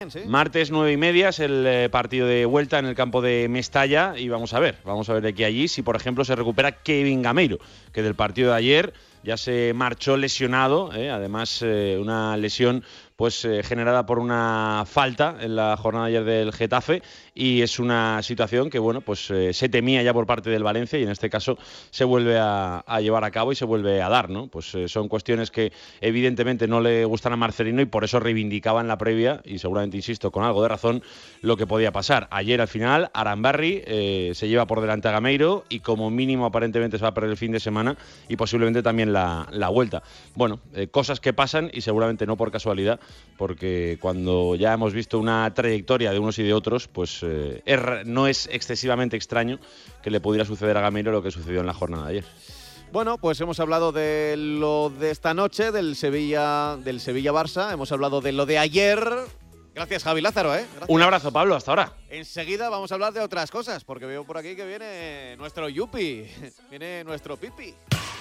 ¿Sí? Martes 9:30 es el partido de vuelta en el campo de Mestalla y vamos a ver de aquí a allí si por ejemplo se recupera Kevin Gameiro, que del partido de ayer ya se marchó lesionado, además una lesión generada por una falta en la jornada de ayer del Getafe, y es una situación que se temía ya por parte del Valencia y en este caso se vuelve a llevar a cabo y se vuelve a dar, ¿no? Son cuestiones que evidentemente no le gustan a Marcelino y por eso reivindicaba en la previa, y seguramente, insisto, con algo de razón, lo que podía pasar. Ayer al final Arambarri se lleva por delante a Gameiro y como mínimo aparentemente se va a perder el fin de semana y posiblemente también la vuelta. Cosas que pasan y seguramente no por casualidad, porque cuando ya hemos visto una trayectoria de unos y de otros, no es excesivamente extraño que le pudiera suceder a Gameiro lo que sucedió en la jornada de ayer. Bueno, pues hemos hablado de lo de esta noche, del Sevilla-Barça, hemos hablado de lo de ayer. Gracias, Javi Lázaro, Gracias. Un abrazo, Pablo, hasta ahora. Enseguida vamos a hablar de otras cosas, porque veo por aquí que viene nuestro Yupi, viene nuestro Pipi.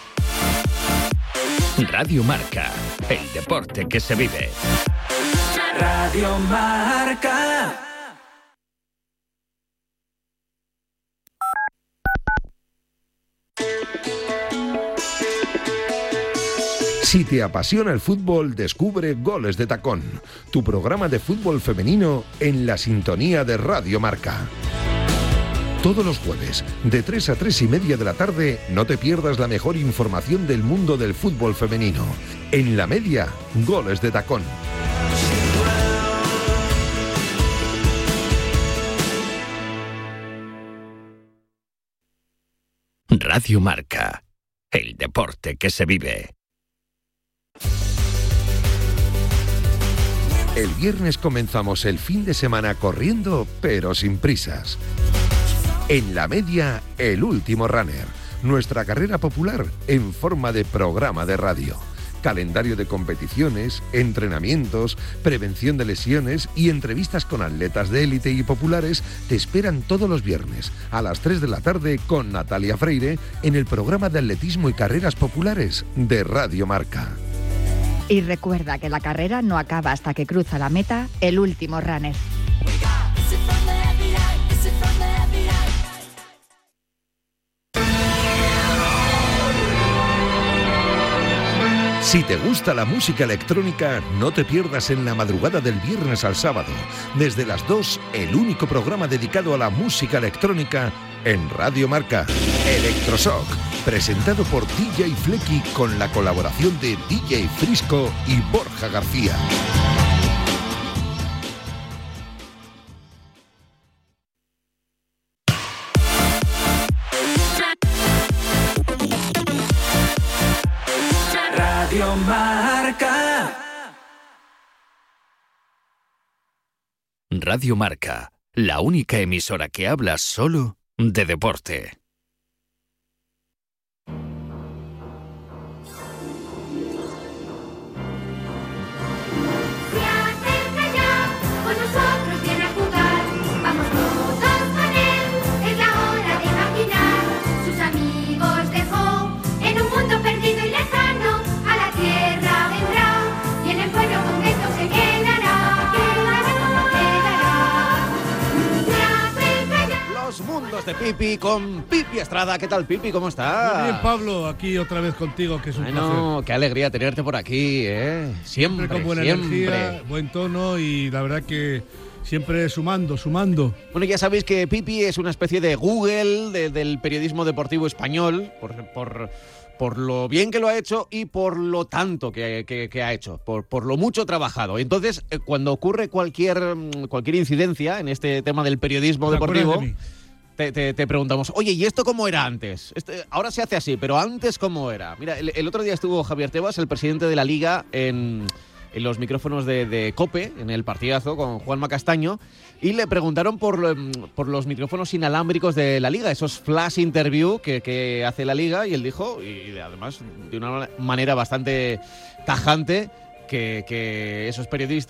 Radio Marca, el deporte que se vive. Radio Marca. Si te apasiona el fútbol, descubre Goles de Tacón, tu programa de fútbol femenino en la sintonía de Radio Marca. Todos los jueves, de 3 a 3:30 de la tarde, no te pierdas la mejor información del mundo del fútbol femenino. En la media, Goles de Tacón. Radio Marca, el deporte que se vive. El viernes comenzamos el fin de semana corriendo, pero sin prisas. En la media, el último runner, nuestra carrera popular en forma de programa de radio. Calendario de competiciones, entrenamientos, prevención de lesiones y entrevistas con atletas de élite y populares te esperan todos los viernes a las 3 de la tarde con Natalia Freire en el programa de atletismo y carreras populares de Radio Marca. Y recuerda que la carrera no acaba hasta que cruza la meta el último runner. Si te gusta la música electrónica, no te pierdas en la madrugada del viernes al sábado, desde las 2, el único programa dedicado a la música electrónica en Radio Marca, Electroshock, presentado por DJ Flecky con la colaboración de DJ Frisco y Borja García. Radio Marca. Radio Marca, la única emisora que habla solo de deporte. De Pipi con Pipi Estrada. ¿Qué tal, Pipi? ¿Cómo estás? Muy bien, Pablo, aquí otra vez contigo, que es un placer. Qué alegría tenerte por aquí, Siempre con buena energía, buen tono y la verdad que siempre sumando. Bueno, ya sabéis que Pipi es una especie de Google del periodismo deportivo español, por lo bien que lo ha hecho y por lo tanto que ha hecho, por lo mucho trabajado. Entonces, cuando ocurre cualquier incidencia en este tema del periodismo deportivo, te preguntamos, oye, ¿y esto cómo era antes? Ahora se hace así, pero antes ¿cómo era? Mira, el otro día estuvo Javier Tebas, el presidente de la Liga, en los micrófonos de COPE, en el partidazo con Juanma Castaño, y le preguntaron por los micrófonos inalámbricos de la Liga, esos flash interview que hace la Liga, y él dijo, y además de una manera bastante tajante, que esos periodistas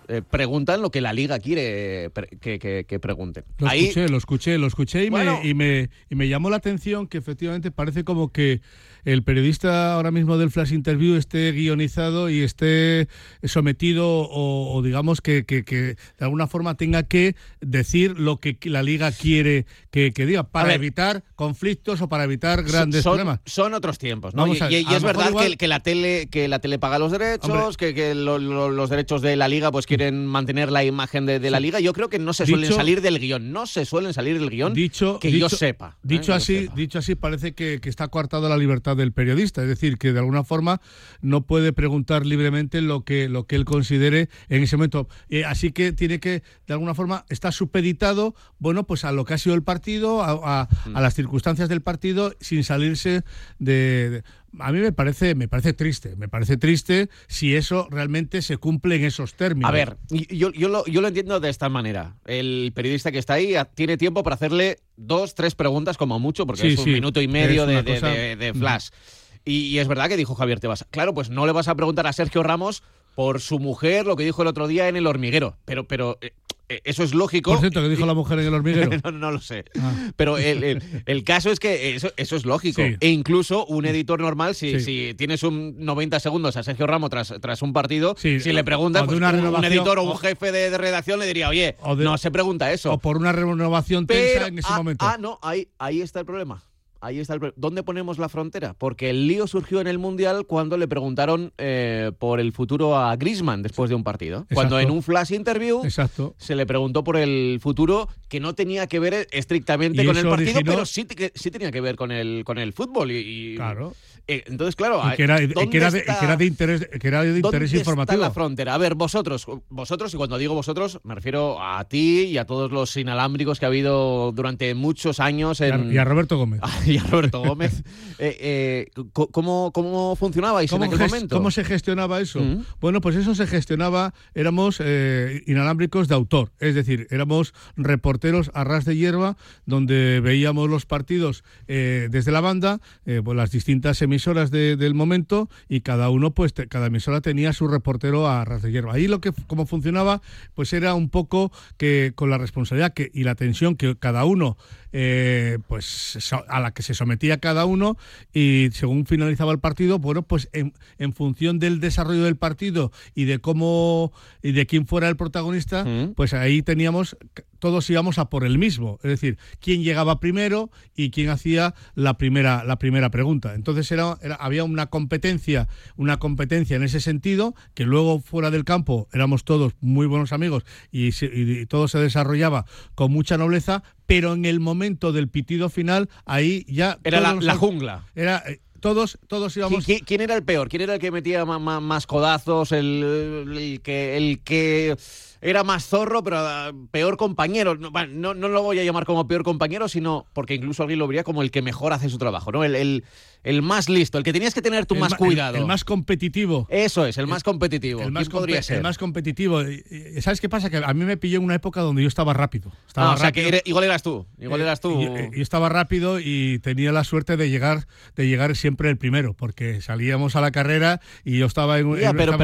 preguntan lo que la Liga quiere que pregunten. Lo escuché y me llamó la atención que efectivamente parece como que el periodista ahora mismo del Flash Interview esté guionizado y esté sometido o digamos que de alguna forma tenga que decir lo que la Liga quiere que diga para evitar conflictos o para evitar grandes problemas. Son otros tiempos, ¿no? Y es verdad igual que la tele paga los derechos, que los derechos de la Liga pues quieren mantener la imagen de la Liga. Yo creo que no se suelen salir del guión. No se suelen salir del guión yo sepa. Dicho así parece que está coartada la libertad del periodista, es decir, que de alguna forma no puede preguntar libremente lo que él considere en ese momento. Así que tiene que, de alguna forma, está supeditado, bueno, pues a lo que ha sido el partido, a las circunstancias del partido, sin salirse de a mí me parece triste si eso realmente se cumple en esos términos. A ver, yo lo entiendo de esta manera. El periodista que está ahí tiene tiempo para hacerle 2-3 preguntas como mucho, porque es un minuto y medio de flash. Y es verdad que dijo Javier Tebas, claro, pues no le vas a preguntar a Sergio Ramos por su mujer lo que dijo el otro día en El Hormiguero, pero eso es lógico. Por cierto, ¿qué dijo la mujer en El Hormiguero? no lo sé. Pero el caso es que eso es lógico. Sí. E incluso un editor normal, si tienes un 90 segundos a Sergio Ramos tras un partido, si le preguntas, pues un editor o un jefe de redacción le diría, oye, no se pregunta eso. O por una renovación tensa en ese momento. No, ahí está el problema. ¿Dónde ponemos la frontera? Porque el lío surgió en el Mundial cuando le preguntaron por el futuro a Griezmann después de un partido. Exacto. Cuando en un flash interview se le preguntó por el futuro que no tenía que ver estrictamente con el partido, pero sí tenía que ver con el fútbol. Claro. Entonces, claro, que era de interés informativo. Está la frontera? A ver, vosotros, y cuando digo vosotros, me refiero a ti y a todos los inalámbricos que ha habido durante muchos años. Y a Roberto Gómez. Y a Roberto Gómez. ¿Cómo funcionabais en aquel momento? ¿Cómo se gestionaba eso? Bueno, pues eso se gestionaba, éramos inalámbricos de autor, es decir, éramos reporteros a ras de hierba, donde veíamos los partidos desde la banda, pues las distintas emisoras del momento, y cada uno, pues cada emisora tenía su reportero a ras de hierba. Ahí cómo funcionaba, pues era un poco que con la responsabilidad y la tensión que cada uno, pues a la que se sometía cada uno, y según finalizaba el partido, bueno, pues en función del desarrollo del partido y de cómo y de quién fuera el protagonista, pues ahí todos íbamos a por el mismo, es decir, quién llegaba primero y quién hacía la primera pregunta. Entonces había una competencia en ese sentido, que luego fuera del campo éramos todos muy buenos amigos y todo se desarrollaba con mucha nobleza, pero en el momento del pitido final, ahí ya era la jungla. Era todos íbamos. ¿Quién era el peor? ¿Quién era el que metía más codazos? El que era más zorro, pero peor compañero. No lo voy a llamar como peor compañero, sino porque incluso alguien lo vería como el que mejor hace su trabajo, ¿no? El más listo, el que tenías que tener tú más cuidado. El más competitivo. Eso es, el más competitivo. ¿Quién podría ser? El más competitivo. ¿Sabes qué pasa? Que a mí me pilló en una época donde yo estaba rápido. O sea, que igual eras tú. Yo estaba rápido y tenía la suerte de llegar siempre el primero, porque salíamos a la carrera y yo estaba en...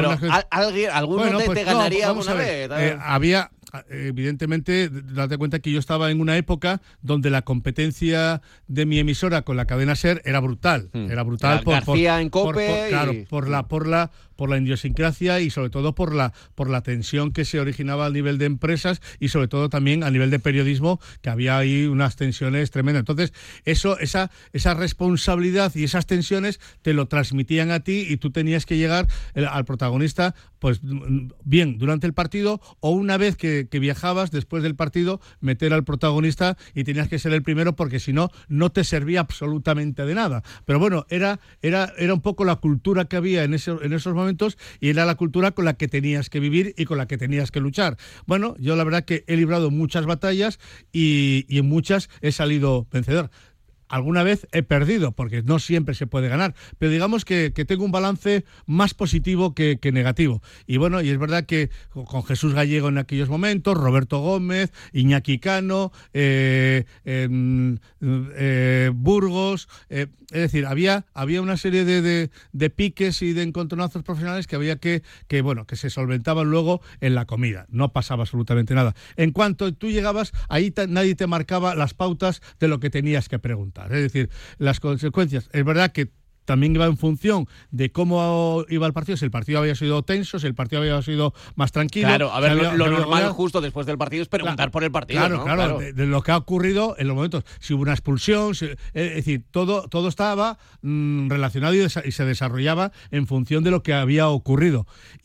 ¿Alguno te ganaría alguna vez? Había... Evidentemente, date cuenta que yo estaba en una época donde la competencia de mi emisora con la cadena SER era brutal. Era brutal García en COPE. Por la idiosincrasia y sobre todo por la tensión que se originaba a nivel de empresas y sobre todo también a nivel de periodismo, que había ahí unas tensiones tremendas. Entonces, esa responsabilidad y esas tensiones te lo transmitían a ti, y tú tenías que llegar al protagonista, pues bien durante el partido, o una vez que viajabas después del partido, meter al protagonista, y tenías que ser el primero, porque si no te servía absolutamente de nada. Pero bueno, era un poco la cultura que había en esos momentos, y era la cultura con la que tenías que vivir y con la que tenías que luchar. Bueno, yo la verdad que he librado muchas batallas y en muchas he salido vencedor. alguna vez he perdido, porque no siempre se puede ganar, pero digamos que tengo un balance más positivo que negativo. Y bueno, y es verdad que con Jesús Gallego en aquellos momentos, Roberto Gómez, Iñaki Cano, Burgos, es decir, había una serie de piques y de encontronazos profesionales que había que se solventaban luego en la comida. No pasaba absolutamente nada. En cuanto tú llegabas, ahí nadie te marcaba las pautas de lo que tenías que preguntar. Es decir, las consecuencias. Es verdad que también iba en función de cómo iba el partido, si el partido había sido tenso, si el partido había sido más tranquilo. Claro, a ver, lo normal justo después del partido es preguntar por el partido. Claro, ¿no? Claro. De lo que ha ocurrido en los momentos. Si hubo una expulsión, es decir, todo estaba relacionado y se desarrollaba en función de lo que había ocurrido.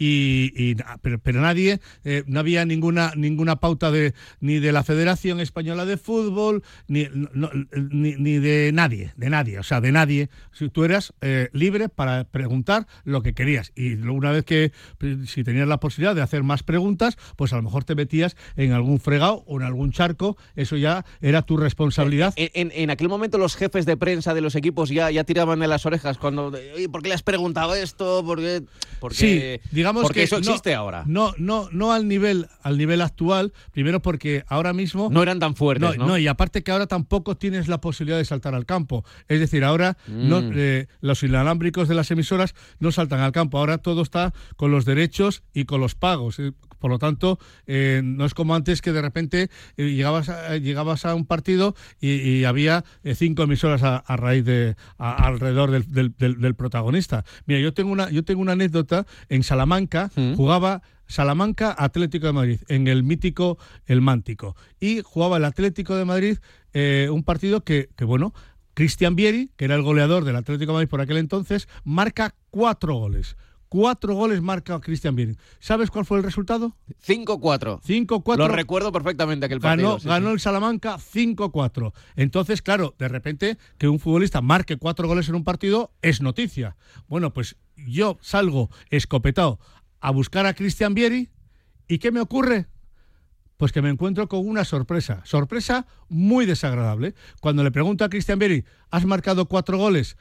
Pero nadie, no había ninguna pauta ni de la Federación Española de Fútbol, ni de nadie. O sea, de nadie. Si tú eras libre para preguntar lo que querías, y una vez que si tenías la posibilidad de hacer más preguntas, pues a lo mejor te metías en algún fregado o en algún charco. Eso ya era tu responsabilidad. En aquel momento los jefes de prensa de los equipos ya tiraban de las orejas cuando, oye, ¿por qué le has preguntado esto? Porque sí, digamos porque que eso existe ahora. No al nivel actual, primero porque ahora mismo no eran tan fuertes, ¿no? No, y aparte que ahora tampoco tienes la posibilidad de saltar al campo. Es decir, ahora los inalámbricos de las emisoras no saltan al campo. Ahora todo está con los derechos y con los pagos. Por lo tanto, no es como antes que de repente llegabas a un partido y había 5 emisoras a raíz alrededor del protagonista. Mira, yo tengo una anécdota. En Salamanca jugaba Salamanca Atlético de Madrid, en el mítico El Mántico. Y jugaba el Atlético de Madrid un partido que Cristian Vieri, que era el goleador del Atlético de Madrid por aquel entonces, marca 4 goles. 4 goles marca Cristian Vieri. ¿Sabes cuál fue el resultado? 5-4. 5-4. Lo recuerdo perfectamente aquel partido. Ganó el Salamanca 5-4. Entonces, claro, de repente que un futbolista marque 4 goles en un partido es noticia. Bueno, pues yo salgo escopetado a buscar a Cristian Vieri, ¿y qué me ocurre? Pues que me encuentro con una sorpresa muy desagradable. Cuando le pregunto a Cristian Vieri, has marcado 4 goles,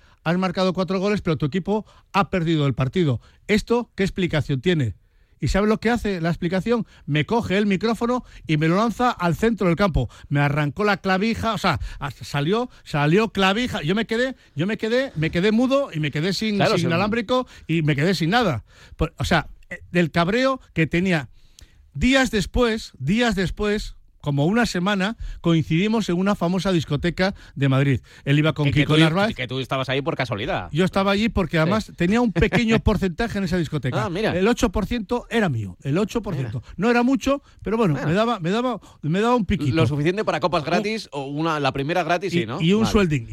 pero tu equipo ha perdido el partido. ¿Esto qué explicación tiene? ¿Y sabe lo que hace la explicación? Me coge el micrófono y me lo lanza al centro del campo. Me arrancó la clavija, o sea, salió clavija. Yo me quedé mudo y me quedé sin inalámbrico y me quedé sin nada. O sea, del cabreo que tenía. Días después, como una semana, coincidimos en una famosa discoteca de Madrid. Él iba con Kiko Narváez. Que tú estabas ahí por casualidad. Yo estaba allí porque además tenía un pequeño porcentaje en esa discoteca. Mira. El 8% era mío, el 8%. Mira. No era mucho, pero bueno, me daba un piquito. Lo suficiente para copas gratis o la primera gratis, sí, ¿no? Y un sueldín.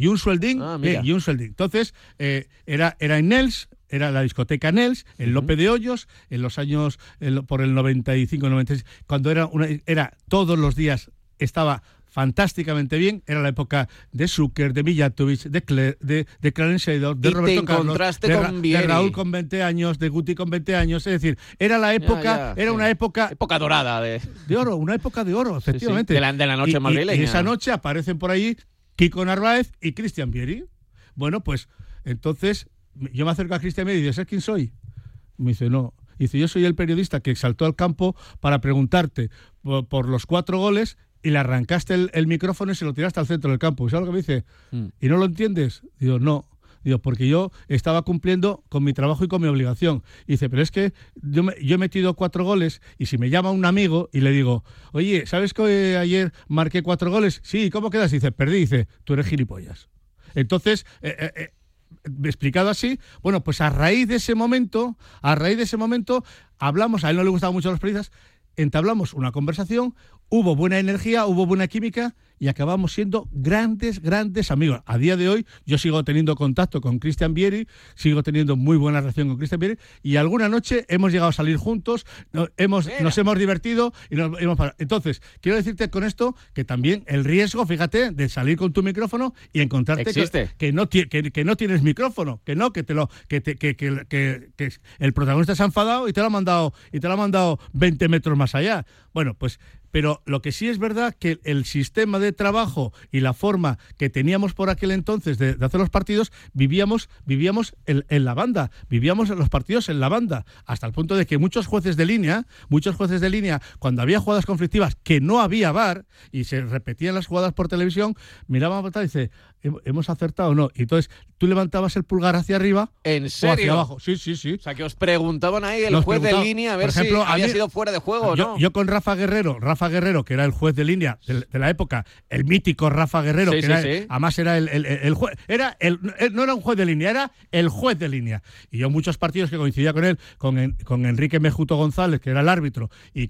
Entonces, era en Nels. Era la discoteca Nels, en Lope de Hoyos, en los años, por el 95, 96, cuando era todos los días, estaba fantásticamente bien. Era la época de Zucker, de Mijatovic, de Clarence Seedorf, de Roberto Carlos, de Raúl con 20 años, de Guti con 20 años. Es decir, era la época, una época dorada de oro, una época de oro, efectivamente. Sí. De la noche madrileña. Y esa noche aparecen por ahí Kiko Narváez y Cristian Vieri. Bueno, pues entonces yo me acerco a Cristian Vieri y digo, ¿sabes quién soy? Me dice, no. Dice, yo soy el periodista que saltó al campo para preguntarte por los 4 goles y le arrancaste el micrófono y se lo tiraste al centro del campo. ¿Y sabes lo que me dice? ¿Y no lo entiendes? Digo, no. Digo, porque yo estaba cumpliendo con mi trabajo y con mi obligación. Y dice, pero es que yo he metido 4 goles y si me llama un amigo y le digo, oye, ¿sabes que ayer marqué 4 goles? Sí, ¿cómo quedas? Dice, perdí. Dice, tú eres gilipollas. Entonces, explicado así, bueno, pues a raíz de ese momento hablamos, a él no le gustaban mucho los periodistas, entablamos una conversación, hubo buena energía, hubo buena química y acabamos siendo grandes amigos. A día de hoy yo sigo teniendo contacto con Cristian Vieri, sigo teniendo muy buena relación con Cristian Vieri y alguna noche hemos llegado a salir juntos, nos hemos divertido y nos hemos parado. Entonces, quiero decirte con esto que también el riesgo, fíjate, de salir con tu micrófono y encontrarte que no tienes micrófono, que el protagonista se ha enfadado y te lo ha mandado 20 metros más allá. Bueno, pues, pero lo que sí es verdad que el sistema de trabajo y la forma que teníamos por aquel entonces de hacer los partidos, vivíamos en la banda, vivíamos los partidos en la banda, hasta el punto de que muchos jueces de línea, cuando había jugadas conflictivas que no había VAR y se repetían las jugadas por televisión, miraban y dice, ¿hemos acertado o no? Y entonces tú levantabas el pulgar hacia arriba ¿En serio? o hacia abajo. Sí. O sea, que os preguntaban ahí el juez de línea a ver, por ejemplo, si había sido fuera de juego o no. Yo con Rafa Guerrero, que era el juez de línea de la época, el mítico Rafa Guerrero, además era el juez, no era un juez de línea, era el juez de línea. Y yo muchos partidos que coincidía con él, con Enrique Mejuto González, que era el árbitro, y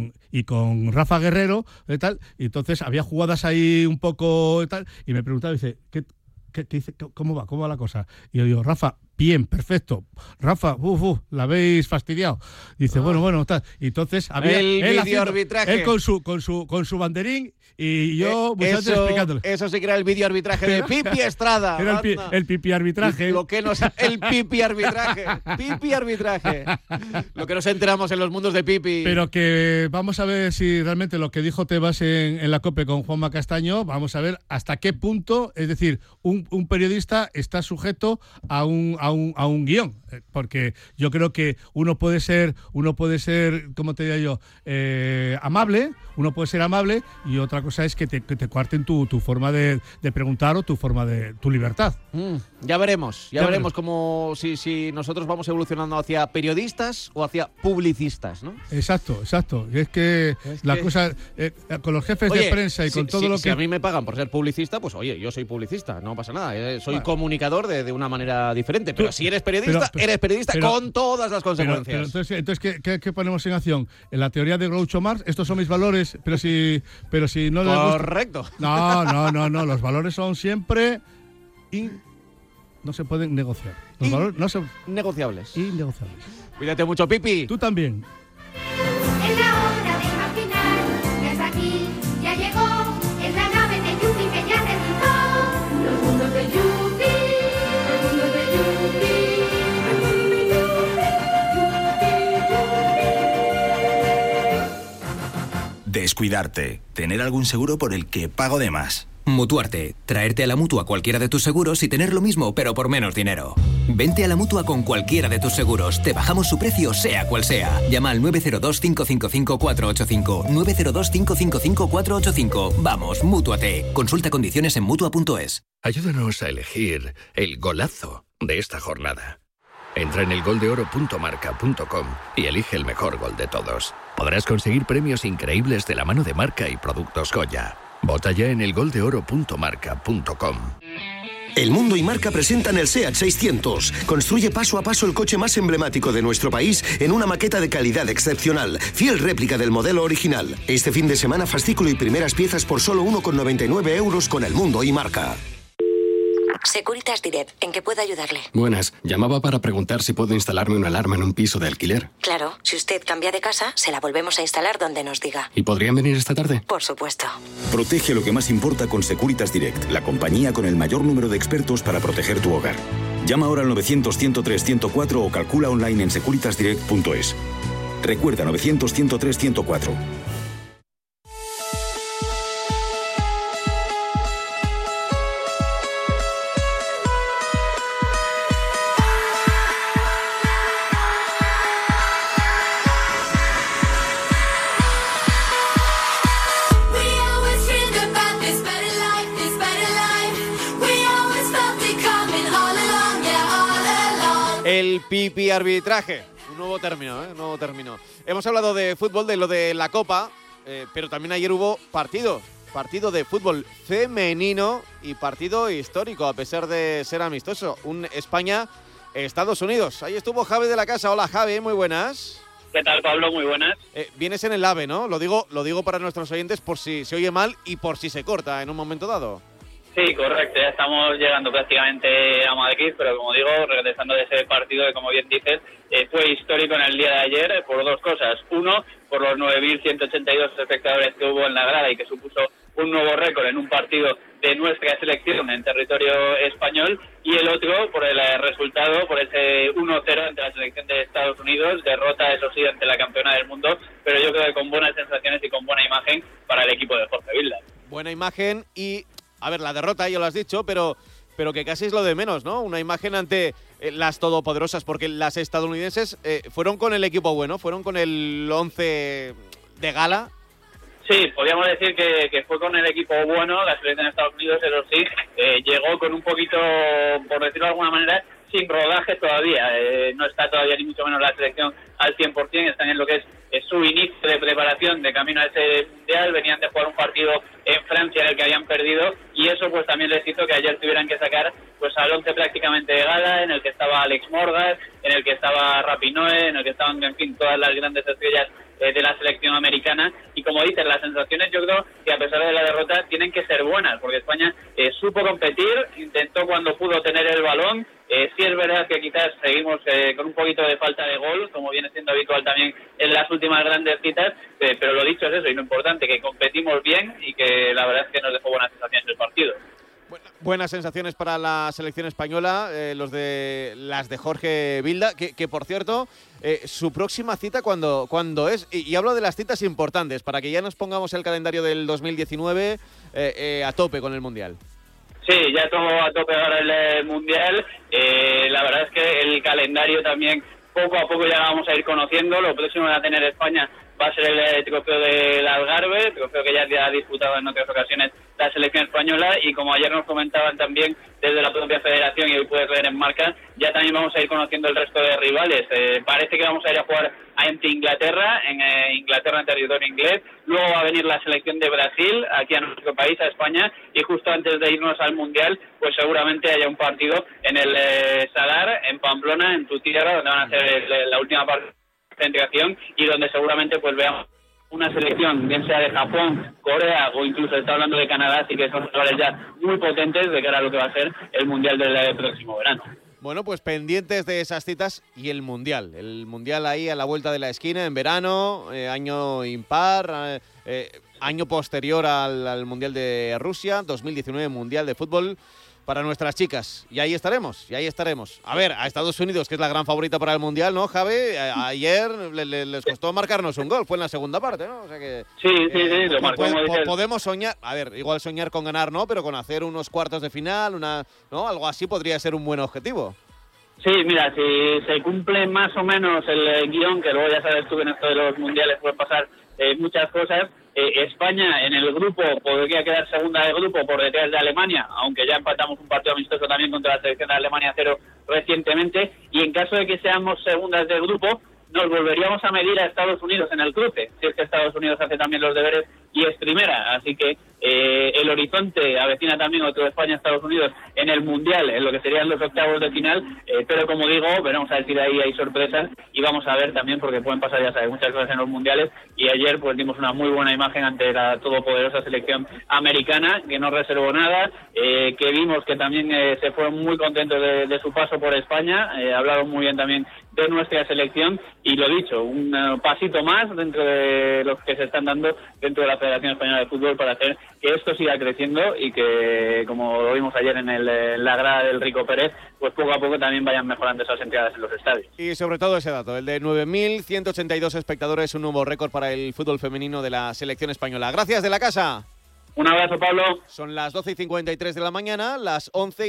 con Rafa Guerrero, y tal, y entonces había jugadas ahí un poco y tal, y me preguntaba, dice, ¿qué dice? ¿Cómo va la cosa? Y yo digo, Rafa, bien, perfecto. Rafa, la habéis fastidiado. Dice, bueno, tal. Y entonces había el videoarbitraje. Él con su banderín y yo explicándole. Eso sí que era el videoarbitraje de Pipi Estrada. Era el pipi arbitraje. Lo que el pipi arbitraje. Pipi arbitraje. Lo que nos enteramos en los mundos de Pipi. Pero que vamos a ver si realmente lo que dijo Tebas en la COPE con Juanma Castaño, vamos a ver hasta qué punto, es decir, un periodista está sujeto a un guión, porque yo creo que uno puede ser, ¿cómo te diría yo? Amable, uno puede ser amable, y otra cosa es que te cuarten tu forma de preguntar o tu libertad. Ya veremos cómo si nosotros vamos evolucionando hacia periodistas o hacia publicistas, ¿no? Exacto. Es que la cosa con los jefes de prensa y con todo lo que... Si a mí me pagan por ser publicista, pues oye, yo soy publicista, no pasa nada, soy comunicador de una manera diferente, pero si eres periodista, eres periodista con todas las consecuencias. Pero entonces ¿qué ponemos en acción? En la teoría de Groucho Marx, estos son mis valores, pero si no les gusta... Correcto. No, los valores son siempre no se pueden negociar. Los valores no son negociables. Innegociables. Cuídate mucho, Pipi. Tú también. Es la hora de imaginar, ya está aquí, ya llegó, es la nave de Yupi que ya aterrizó. Los mundos de Yupi, los mundos de Yupi, los mundos de Yupi. Descuidarte. Tener algún seguro por el que pago de más. Mutuarte. Traerte a la Mutua cualquiera de tus seguros y tener lo mismo, pero por menos dinero. Vente a la Mutua con cualquiera de tus seguros. Te bajamos su precio, sea cual sea. Llama al 902-555-485. 902-555-485. Vamos, Mútuate. Consulta condiciones en Mutua.es. Ayúdanos a elegir el golazo de esta jornada. Entra en elgoldeoro.marca.com y elige el mejor gol de todos. Podrás conseguir premios increíbles de la mano de Marca y Productos Goya. Vota ya en elgoldeoro.marca.com. El Mundo y Marca presentan el SEAT 600. Construye paso a paso el coche más emblemático de nuestro país en una maqueta de calidad excepcional, fiel réplica del modelo original. Este fin de semana, fascículo y primeras piezas por solo 1,99 € con El Mundo y Marca. Securitas Direct, ¿en qué puedo ayudarle? Buenas, llamaba para preguntar si puedo instalarme una alarma en un piso de alquiler. Claro, si usted cambia de casa, se la volvemos a instalar donde nos diga. ¿Y podrían venir esta tarde? Por supuesto. Protege lo que más importa con Securitas Direct, la compañía con el mayor número de expertos para proteger tu hogar. Llama ahora al 900-103-104 o calcula online en securitasdirect.es. Recuerda, 900-103-104. El pipi arbitraje. Un nuevo término, nuevo término. Hemos hablado de fútbol, de lo de la Copa, pero también ayer hubo partido de fútbol femenino y partido histórico, a pesar de ser amistoso. Un España-Estados Unidos. Ahí estuvo Javi de la casa. Hola, Javi, muy buenas. ¿Qué tal, Pablo? Muy buenas. Vienes en el AVE, ¿no? Lo digo para nuestros oyentes por si se oye mal y por si se corta en un momento dado. Sí, correcto. Ya estamos llegando prácticamente a Madrid, pero como digo, regresando de ese partido que, como bien dices, fue histórico en el día de ayer por dos cosas. Uno, por los 9.182 espectadores que hubo en la grada y que supuso un nuevo récord en un partido de nuestra selección en territorio español, y el otro por el resultado, por ese 1-0 ante la selección de Estados Unidos, derrota eso sí ante la campeona del mundo, pero yo creo que con buenas sensaciones y con buena imagen para el equipo de Jorge Vilda. Buena imagen y, a ver, la derrota ya lo has dicho, pero que casi es lo de menos, ¿no? Una imagen ante las todopoderosas, porque las estadounidenses fueron con el equipo bueno, fueron con el 11 de gala. Sí, podríamos decir que fue con el equipo bueno, la selección de Estados Unidos, eso sí, llegó con un poquito, por decirlo de alguna manera, sin rodaje todavía. No está todavía ni mucho menos la selección al 100%, están en lo que es su inicio de preparación de camino a ese mundial. Venían de jugar un partido en Francia en el que habían perdido, y eso pues también les hizo que ayer tuvieran que sacar pues al 11 prácticamente de gala, en el que estaba Alex Morgan, en el que estaba Rapinoe, en el que estaban, en fin, todas las grandes estrellas de la selección americana. Y como dices, las sensaciones yo creo que a pesar de la derrota tienen que ser buenas, porque España supo competir, intentó cuando pudo tener el balón. Sí es verdad que quizás seguimos con un poquito de falta de gol, como viene siendo habitual también en las últimas grandes citas, pero lo dicho es eso, y lo importante, que competimos bien y que la verdad es que nos dejó buenas sensaciones el partido. Buenas sensaciones para la selección española, las de Jorge Vilda, que por cierto, su próxima cita, ¿cuándo es? Y hablo de las citas importantes, para que ya nos pongamos el calendario del 2019 a tope con el Mundial. Sí, ya todo a tope ahora el Mundial. La verdad es que el calendario también poco a poco ya lo vamos a ir conociendo. Lo próximo que va a tener España va a ser el trofeo del Algarve, trofeo que ya ha disputado en otras ocasiones la selección española, y como ayer nos comentaban también desde la propia federación, y hoy puedes ver en Marca, ya también vamos a ir conociendo el resto de rivales. Parece que vamos a ir a jugar ante Inglaterra, Inglaterra en territorio inglés. Luego va a venir la selección de Brasil aquí a nuestro país, a España, y justo antes de irnos al Mundial, pues seguramente haya un partido en el Sadar, en Pamplona, en tu tierra, donde van a hacer la última parte de concentración, y donde seguramente pues veamos una selección, bien sea de Japón, Corea o incluso se está hablando de Canadá, así que son rivales ya muy potentes de cara a lo que va a ser el Mundial del próximo verano. Bueno, pues pendientes de esas citas y el Mundial. El Mundial ahí a la vuelta de la esquina en verano, año impar, año posterior al Mundial de Rusia, 2019 Mundial de Fútbol para nuestras chicas. Y ahí estaremos. A ver, a Estados Unidos, que es la gran favorita para el Mundial, ¿no, Javi? Ayer les costó marcarnos un gol, fue en la segunda parte, ¿no? O sea que sí, lo marcó. Podemos soñar, a ver, igual soñar con ganar, ¿no? Pero con hacer unos cuartos de final, ¿no? Algo así podría ser un buen objetivo. Sí, mira, si se cumple más o menos el guión, que luego ya sabes tú que en esto de los mundiales pueden pasar muchas cosas. España en el grupo podría quedar segunda de grupo por detrás de Alemania, aunque ya empatamos un partido amistoso también contra la selección de Alemania 0 recientemente, y en caso de que seamos segundas de grupo, nos volveríamos a medir a Estados Unidos en el cruce, si es que Estados Unidos hace también los deberes y es primera. Así que el horizonte avecina también otro España-Estados Unidos en el Mundial, en lo que serían los octavos de final, pero como digo, veremos a ver si de ahí hay sorpresas, y vamos a ver también, porque pueden pasar, ya sabes, muchas cosas en los Mundiales, y ayer pues dimos una muy buena imagen ante la todopoderosa selección americana, que no reservó nada, que vimos que también se fueron muy contentos de su paso por España, hablaron muy bien también de nuestra selección, y lo dicho, un pasito más dentro de los que se están dando dentro de la Federación Española de Fútbol para hacer que esto siga creciendo y que, como lo vimos ayer en la grada del Rico Pérez, pues poco a poco también vayan mejorando esas entradas en los estadios. Y sobre todo ese dato, el de 9.182 espectadores, un nuevo récord para el fútbol femenino de la selección española. Gracias, de la casa. Un abrazo, Pablo. Son las 12:53 de la mañana, las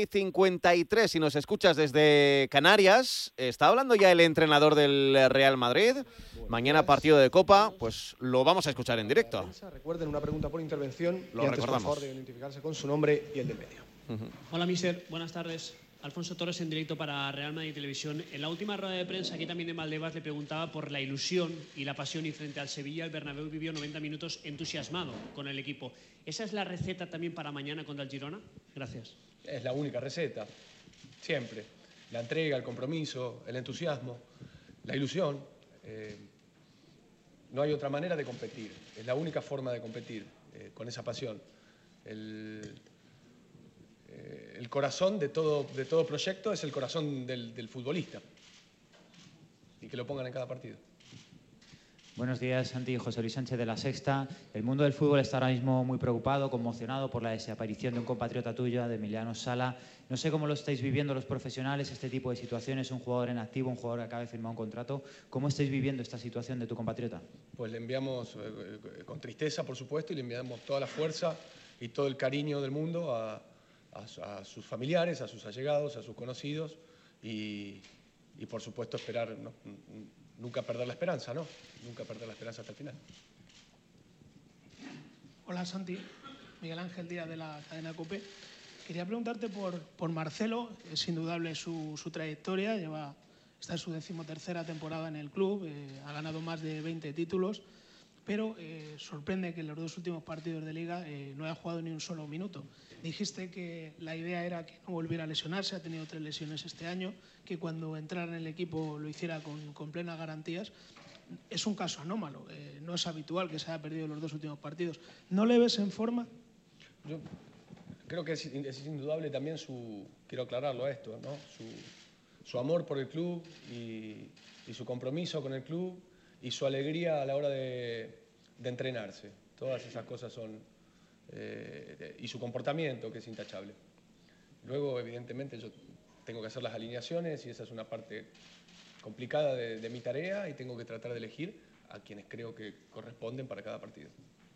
11:53 si nos escuchas desde Canarias. Está hablando ya el entrenador del Real Madrid. Mañana partido de Copa, pues lo vamos a escuchar en directo. Recuerden una pregunta por intervención lo y antes, recordamos. por favor, de identificarse con su nombre y el del medio. Hola, mister. Buenas tardes. Alfonso Torres en directo para Real Madrid Televisión. En la última rueda de prensa, aquí también en Valdebebas, le preguntaba por la ilusión y la pasión, y frente al Sevilla, el Bernabéu vivió 90 minutos entusiasmado con el equipo. ¿Esa es la receta también para mañana contra el Girona? Gracias. Es la única receta, siempre. La entrega, el compromiso, el entusiasmo, la ilusión. No hay otra manera de competir. Es la única forma de competir, con esa pasión. El corazón de todo proyecto es el corazón del futbolista, y que lo pongan en cada partido. Buenos días, Santi. José Luis Sánchez de La Sexta. El mundo del fútbol está ahora mismo muy preocupado, conmocionado por la desaparición de un compatriota tuyo, de Emiliano Sala. No sé cómo lo estáis viviendo los profesionales, este tipo de situaciones, un jugador en activo, un jugador que acaba de firmar un contrato. ¿Cómo estáis viviendo esta situación de tu compatriota? Pues le enviamos con tristeza, por supuesto, y le enviamos toda la fuerza y todo el cariño del mundo a sus familiares, a sus allegados, a sus conocidos y por supuesto esperar, ¿no? Nunca perder la esperanza, ¿no? Nunca perder la esperanza hasta el final. Hola, Santi. Miguel Ángel Díaz de la cadena COPE. Quería preguntarte por Marcelo. Es indudable su trayectoria. Está en su 13ª temporada en el club. Ha ganado más de 20 títulos. Pero sorprende que en los 2 últimos partidos de Liga no haya jugado ni un solo minuto. Dijiste que la idea era que no volviera a lesionarse. Ha tenido 3 lesiones este año. Que cuando entrara en el equipo lo hiciera con plenas garantías. Es un caso anómalo. No es habitual que se haya perdido los 2 últimos partidos. ¿No le ves en forma? Yo creo que es indudable también quiero aclararlo a esto, ¿no? Su amor por el club y su compromiso con el club y su alegría a la hora de entrenarse. Todas esas cosas son... y su comportamiento, que es intachable. Luego, evidentemente, yo tengo que hacer las alineaciones y esa es una parte complicada de mi tarea y tengo que tratar de elegir a quienes creo que corresponden para cada partido.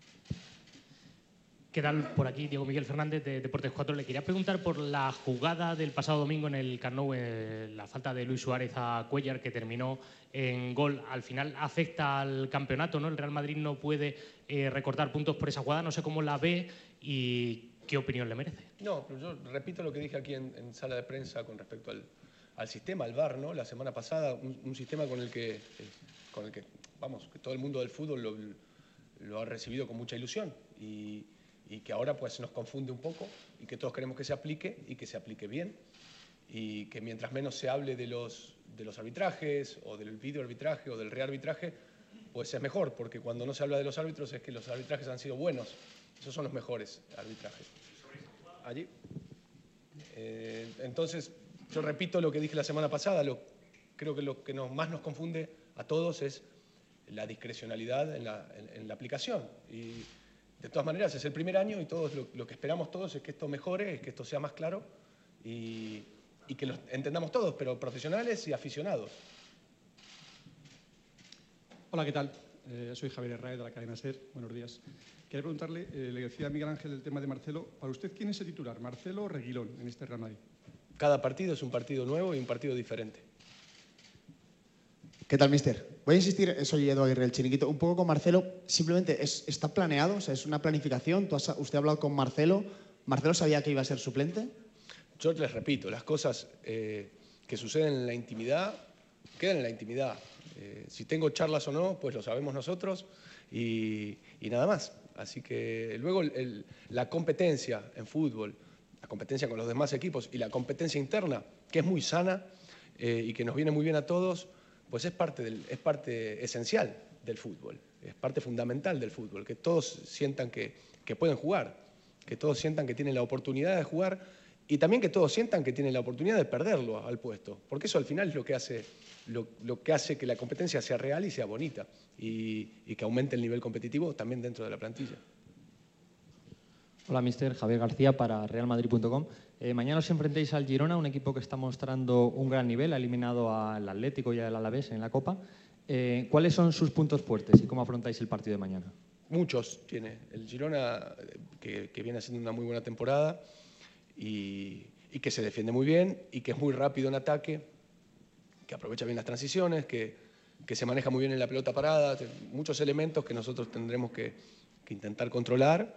¿Qué tal? Por aquí Diego Miguel Fernández de Deportes 4. Le quería preguntar por la jugada del pasado domingo en el Camp Nou, la falta de Luis Suárez a Cuéllar que terminó en gol. Al final afecta al campeonato, ¿no? El Real Madrid no puede recortar puntos por esa jugada. No sé cómo la ve y qué opinión le merece. No, pero yo repito lo que dije aquí en sala de prensa con respecto al sistema, al VAR, ¿no? La semana pasada, un sistema con el que vamos, que todo el mundo del fútbol lo ha recibido con mucha ilusión y que ahora pues nos confunde un poco y que todos queremos que se aplique y que se aplique bien y que mientras menos se hable de los arbitrajes o del videoarbitraje o del rearbitraje, pues es mejor, porque cuando no se habla de los árbitros es que los arbitrajes han sido buenos. Esos son los mejores arbitrajes. Allí. Entonces, yo repito lo que dije la semana pasada, creo que lo que más nos confunde a todos es la discrecionalidad en la aplicación. Y de todas maneras, es el primer año y todos lo que esperamos todos es que esto mejore, es que esto sea más claro y que lo entendamos todos, pero profesionales y aficionados. Hola, ¿qué tal? Soy Javier Herráez de la cadena SER. Buenos días. Quería preguntarle, le decía a Miguel Ángel el tema de Marcelo. Para usted, ¿quién es el titular, Marcelo o Reguilón, en este Real Madrid? Cada partido es un partido nuevo y un partido diferente. ¿Qué tal, mister? Voy a insistir, soy Edu Aguirre, el Chiringuito, un poco con Marcelo. Simplemente, ¿está planeado? O sea, ¿es una planificación? ¿Usted ha hablado con Marcelo? ¿Marcelo sabía que iba a ser suplente? Yo les repito, las cosas que suceden en la intimidad quedan en la intimidad. Si tengo charlas o no, pues lo sabemos nosotros y nada más. Así que luego la competencia en fútbol, la competencia con los demás equipos y la competencia interna, que es muy sana y que nos viene muy bien a todos, pues es parte esencial del fútbol, es parte fundamental del fútbol, que todos sientan que pueden jugar, que todos sientan que tienen la oportunidad de jugar y también que todos sientan que tienen la oportunidad de perderlo al puesto, porque eso al final es lo que hace que la competencia sea real y sea bonita y que aumente el nivel competitivo también dentro de la plantilla. Hola, mister. Javier García para realmadrid.com. Mañana os enfrentéis al Girona, un equipo que está mostrando un gran nivel, ha eliminado al Atlético y al Alavés en la Copa. ¿Cuáles son sus puntos fuertes y cómo afrontáis el partido de mañana? Muchos tiene. El Girona, que viene haciendo una muy buena temporada y que se defiende muy bien y que es muy rápido en ataque, que aprovecha bien las transiciones, que se maneja muy bien en la pelota parada, muchos elementos que nosotros tendremos que intentar controlar.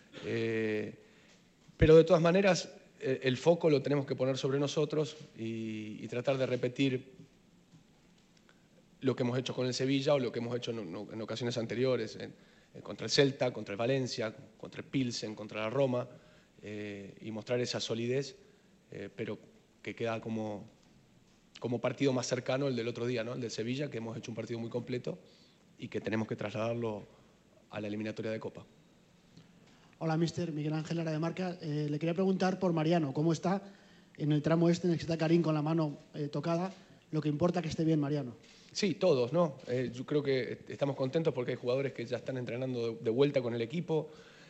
Pero de todas maneras el foco lo tenemos que poner sobre nosotros y tratar de repetir lo que hemos hecho con el Sevilla o lo que hemos hecho en ocasiones anteriores, contra el Celta, contra el Valencia, contra el Pilsen, contra la Roma, y mostrar esa solidez, pero que queda como partido más cercano el del otro día, ¿no? El del Sevilla, que hemos hecho un partido muy completo y que tenemos que trasladarlo a la eliminatoria de Copa. Hola, mister. Miguel Ángel Lara de Marca. Le quería preguntar por Mariano. ¿Cómo está en el tramo este en el que está Karim con la mano tocada? Lo que importa que esté bien Mariano. Sí, todos, ¿no? Yo creo que estamos contentos porque hay jugadores que ya están entrenando de vuelta con el equipo.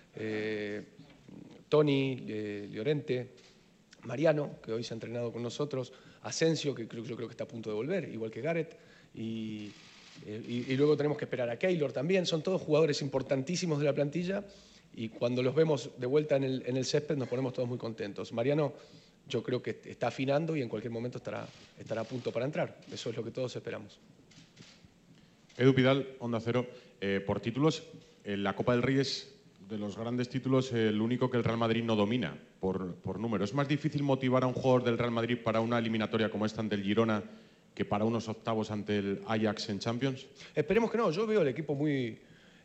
Tony, Llorente, Mariano, que hoy se ha entrenado con nosotros, Asensio, que yo creo que está a punto de volver, igual que Gareth, y luego tenemos que esperar a Keylor también. Son todos jugadores importantísimos de la plantilla y cuando los vemos de vuelta en el césped nos ponemos todos muy contentos. Mariano yo creo que está afinando y en cualquier momento estará a punto para entrar. Eso es lo que todos esperamos. Edu Pidal, Onda Cero. Por títulos, la Copa del Rey es de los grandes títulos el único que el Real Madrid no domina por número. ¿Es más difícil motivar a un jugador del Real Madrid para una eliminatoria como esta ante el Girona que para unos octavos ante el Ajax en Champions? Esperemos que no. Yo veo al equipo muy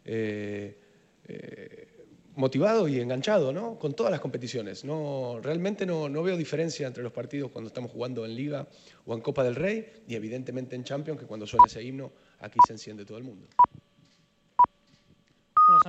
motivado y enganchado, ¿no? Con todas las competiciones. Realmente no veo diferencia entre los partidos cuando estamos jugando en Liga o en Copa del Rey y evidentemente en Champions, que cuando suena ese himno aquí se enciende todo el mundo.